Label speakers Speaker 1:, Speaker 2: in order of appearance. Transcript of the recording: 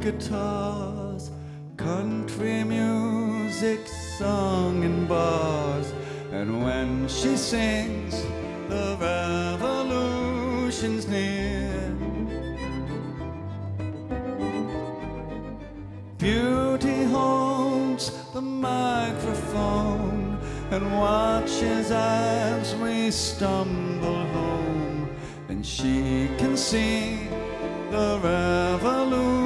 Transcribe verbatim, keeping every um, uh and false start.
Speaker 1: guitars, country music sung in bars, and when she sings, the revolution's near. Beauty holds the microphone and watches as we stumble home, and she can see the revolution